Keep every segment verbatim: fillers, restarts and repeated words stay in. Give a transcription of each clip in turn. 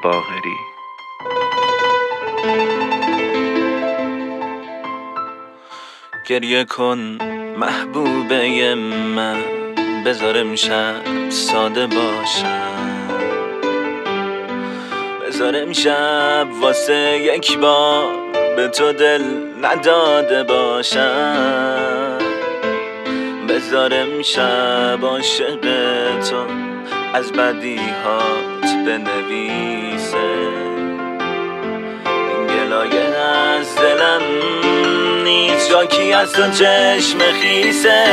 باقری. گریه کن محبوبه من، بذار امشب ساده باشم، بذار امشب واسه یک بار به تو دل نداده باشم، بذار امشب عاشق تو از بدیهات بنویسه، این گلایه از دلم نیست، جاکی از تو چشم خیسه.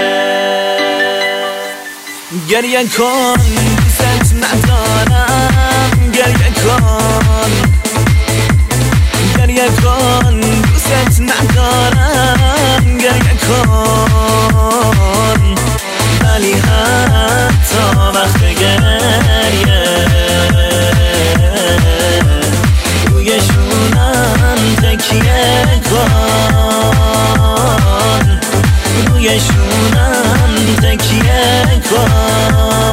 گریه کن دوست ندارم، گریه کن، گریه کن دوست ندارم، گریه کن، ولی حتی وقت گریه روی شونم تکیه کن، روی شونم تکیه کن.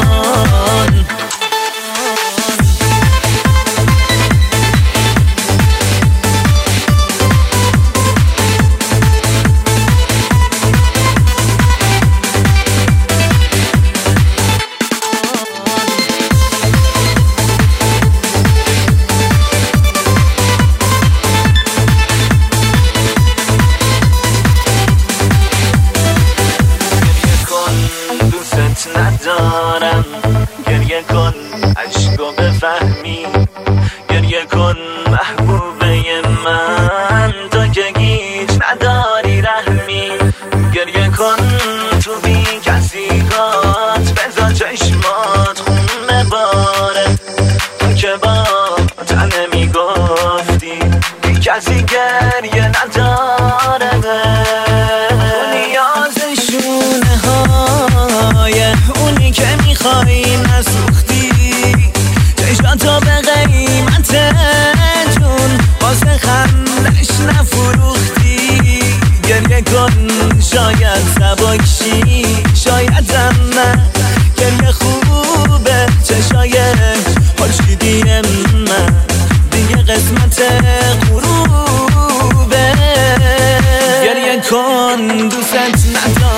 ندارم، گریه کن عشقو بفهمی، گریه کن محبوبه من، تو که هیچ نداری رحمی، گریه کن تو بی کسیگات، بذار چشمات خون بباره، تو که با تنه میگفتی بی کسی گریه نداره، نیازشونه های اونی که میخوایی نسوختی، چشماتو به قیمت جون واسه خندش نفروختی، گریه کن شاید سبکشی، شاید هم نه، گریه خوبه چشایش خورشیدی من، دیگه قسمت غروبه. گریه کن دوست ندارم،